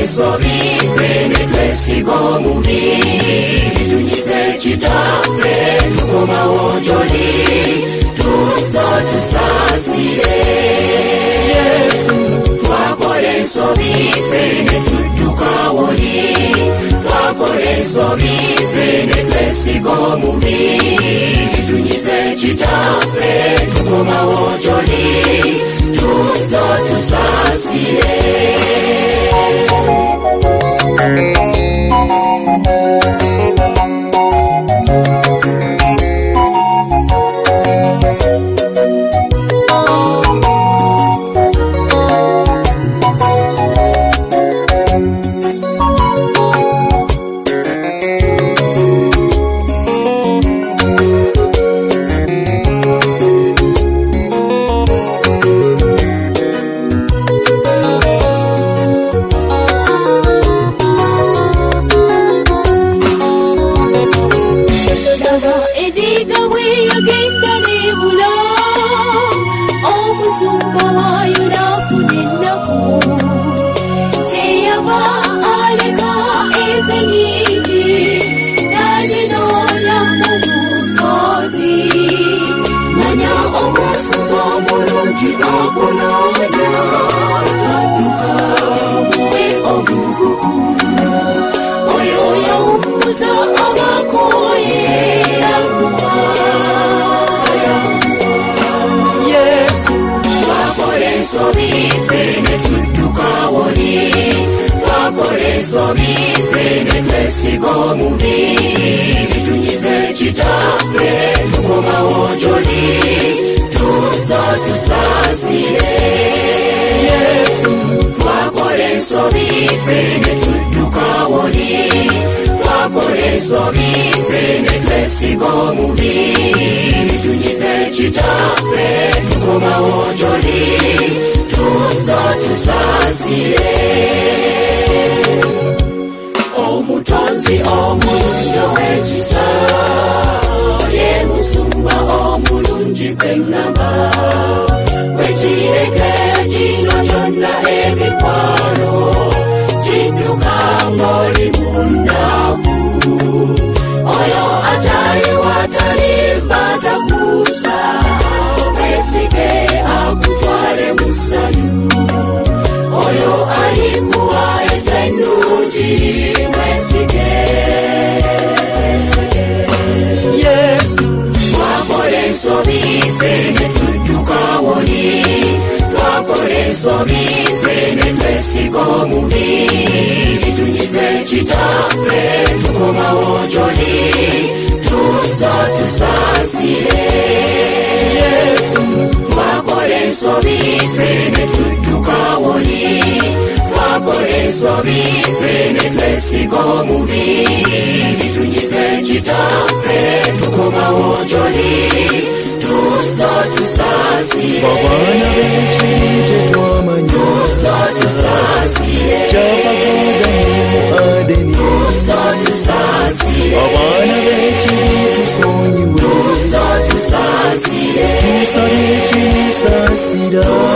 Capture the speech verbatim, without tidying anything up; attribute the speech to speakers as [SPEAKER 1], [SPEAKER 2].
[SPEAKER 1] sobife netwesigo mubi tunyize chitafe tukoma ojoli tuso tusasire Yesu twakole sobife netutuka woli twakole sobife netwesigo mubi tunyize chitafe tukoma ojoli tuso tusasire sobife netwesigo mubi tunyize chitafe tukoma ojoli tuso tusasire Yesu twakole sobife netutuka woli twakole sobife netwesigo mubi tunyize chitafe tukoma ojoli tuso tusasire Omutonzi omulungi w'ekisa ye musumba omulungi kwengamba wekireke kino kyonna ebikwalo kidduka ng'oli mu nnaku oyo atayiwa talimba takuusa wesige akutwale mu ssanyu oyo alikuwa esennungi Yesu twakole sobife netutuka woli twakole sobife netwesigo mubi tunyize chitafe tukoma ojoli tuso tusasire Yesu twakole sobife netutuka woli twakole sobife netwesigo mubi tunyize chitafe tukoma ojoli tuso tusasire
[SPEAKER 2] babana b'ekiyite twamanya
[SPEAKER 1] tuso tusasire
[SPEAKER 2] kyabagoga mu Adeni
[SPEAKER 1] tuso tusasire
[SPEAKER 2] babana b'ekiyite tusonyiwe
[SPEAKER 1] tuso tusasire
[SPEAKER 2] tusabye kimusasira